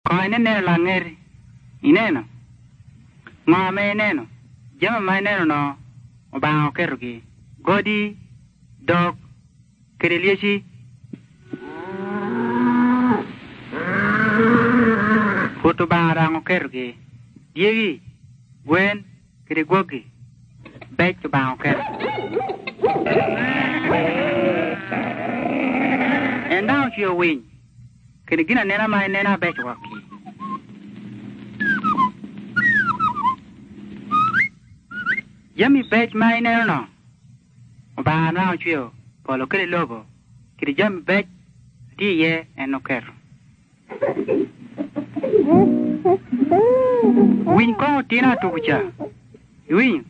Koi nene langeri. Ineno. Ngame neno. Jama mai neno no. Obang okerugi. Godi. Dog. Kereliesi. Foto bang rang okerugi. Diegi. Gwen. Kerigwogi. Bek to bang okerugi. And now you win. Kerigina nena mai nena bek waki. Yami bech mai neno no. Ba na chio. Polo kere lobo. Kiri jami bech. Di ye eno ker. Win ko tina tu bucha. Win.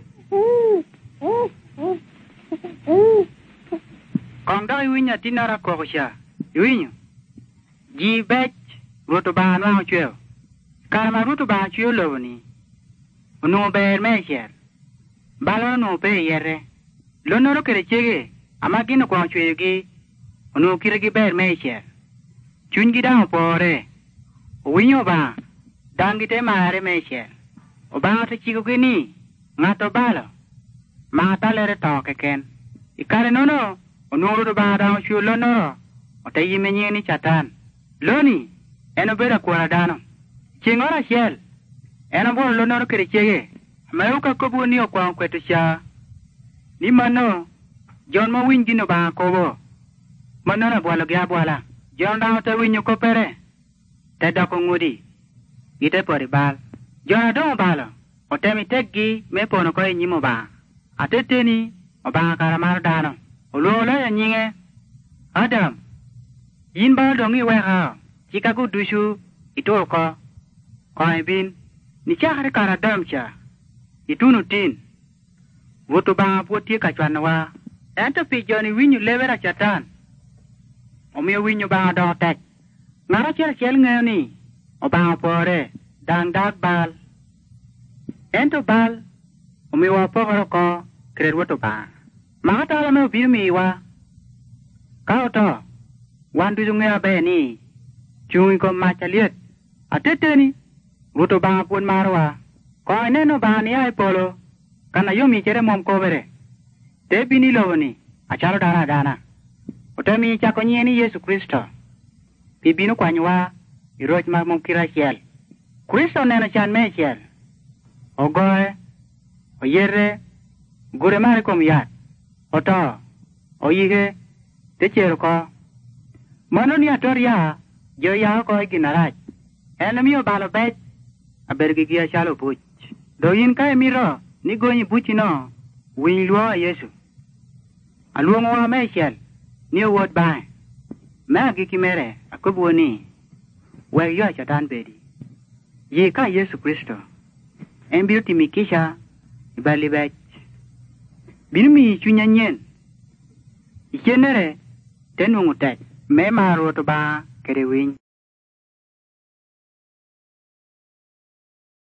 Kong da win ya tina ra ko bucha. Win. Ji bech. Roto ba na chio. Karma roto ba chio lobo ni. No ber me cher. Balo no pe yere. Lonoro kere chege. Amagino kwa chwegi. Ono kiregi ber mecher. Chungi da pore. Winyo ba. Dangi te mare mecher. Oba te chigo gini. Ngato balo. Mata lere toke ken. Ikare nono. Onoro ba da chu lonoro. Ote yimenye ni chatan. Loni. Eno beda kwa dano. Chingora shell. Eno bo lonoro kere chege. Mayuka kobu ni okwa kwetu sha. Ni mano. John ma wingi no ba kobo. Mano na bwala gya bwala. John da te winyo ko pere. Te da ko ngudi. Ite pori bal. John do balo. O te mi tegi me pono ko nyimo ba. Atete ni o ba karamar dano. O lo la ya nyinge. Adam. Yin ba dongi we ha. Chicago dushu ito ko. Ko bin. Ni cha har karadam cha. Itunu tin. Voto ba poti ka chwanwa. Ento pi joni winyu levera chatan. Omi winyu ba do tek. Ngara chel ngeni. O ba pore dang dak bal. Ento bal. Omi wa pokoro ko krer voto ba. Mata la no bimi wa. Kao to. Wan du ngea be ni. Chui ko machaliet. Atete ni. Voto ba pun marwa. Ko neno ba ni ai polo. Kana yomi chere mom ko bere. Te bini lovoni. Achalo dana. Otami chako nyeni Yesu Kristo. Pibino kwanywa. Iroj ma mom kira chiel. Kristo neno chan me chiel. Ogoe. Oyere. Gure mare kom yat. Oto. Oyige. Te chero ko. Mano ni atoria. Jo ya ko ikinaraj. Enemiyo balo bech. Abergi gia chalo puch. Do yin ka emiro. Ni gonyi buchi no. Win luo Yesu. Aluongo wa mechel. Ni wot bai. Ma giki mere. Akubuo ni. We yo chatan bedi. Ye ka Yesu Kristo. Embio timikisha. Ibali bech. Binumi chunya nyen. Ichenere. Tenungu tek. Me maro to ba. Kere win.